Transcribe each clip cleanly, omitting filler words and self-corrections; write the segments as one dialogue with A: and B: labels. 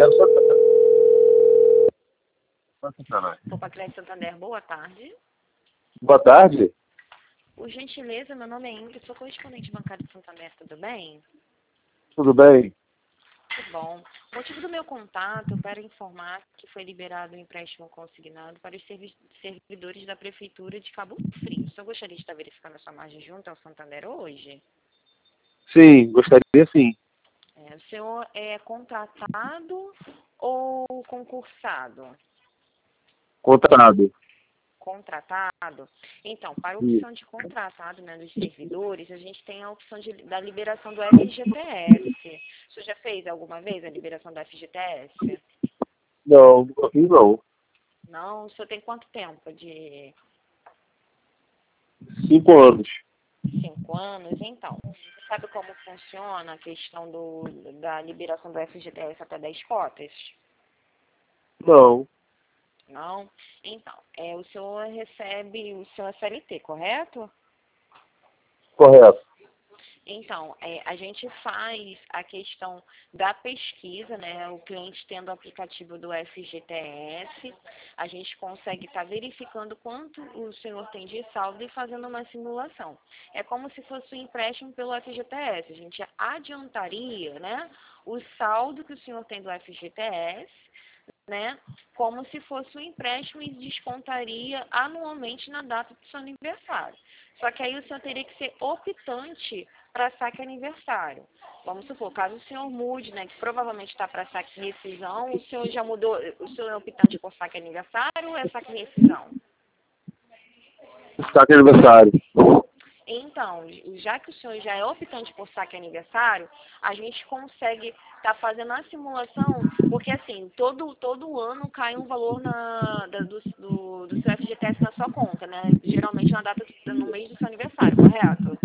A: Opa, Crédito Santander, boa tarde.
B: Boa tarde.
A: Por gentileza, meu nome é Ingrid, sou correspondente bancário de Santander, tudo bem?
B: Tudo bem?
A: Tudo bom. O motivo do meu contato para informar que foi liberado o empréstimo consignado para os servidores da Prefeitura de Cabo Frio. O senhor gostaria de estar verificando essa margem junto ao Santander hoje?
B: Sim, gostaria sim.
A: O senhor é contratado ou concursado?
B: Contratado.
A: Contratado? Então, para a opção de contratado, né, dos servidores, a gente tem a opção da liberação do FGTS. O senhor já fez alguma vez a liberação do FGTS?
B: Não, nunca fiz não.
A: Não? O senhor tem quanto tempo de
B: 5 anos.
A: 5 anos? Então, você sabe como funciona a questão da liberação do FGTS até 10 cotas?
B: Não,
A: Não? Então, o senhor recebe o seu SLT, correto?
B: correto.
A: Então, a gente faz a questão da pesquisa, né? O cliente tendo o aplicativo do FGTS, a gente consegue estar verificando quanto o senhor tem de saldo e fazendo uma simulação. É como se fosse um empréstimo pelo FGTS. A gente adiantaria, né, o saldo que o senhor tem do FGTS, né, como se fosse um empréstimo e descontaria anualmente na data do seu aniversário. Só que aí o senhor teria que ser optante para saque aniversário. Vamos supor, caso o senhor mude, né, que provavelmente está para saque e rescisão, o senhor já mudou, o senhor é optante por saque aniversário ou é saque e rescisão?
B: Saque aniversário.
A: Então, já que o senhor já é optante por saque aniversário, a gente consegue estar fazendo a simulação, porque assim, todo ano cai um valor do seu FGTS na sua conta, né? Geralmente na data, no mês do seu aniversário, correto?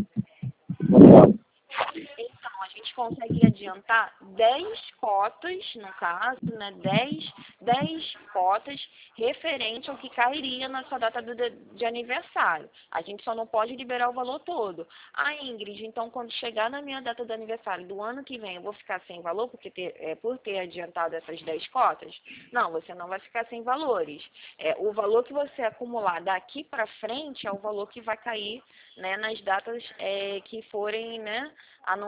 A: Então, a gente consegue adiantar 10 cotas, no caso, né? 10 cotas referente ao que cairia na sua data de aniversário. A gente só não pode liberar o valor todo. Ah, Ingrid, então quando chegar na minha data de aniversário do ano que vem, eu vou ficar sem valor porque por ter adiantado essas 10 cotas? Não, você não vai ficar sem valores. O valor que você acumular daqui para frente é o valor que vai cair, né, nas datas que forem, né,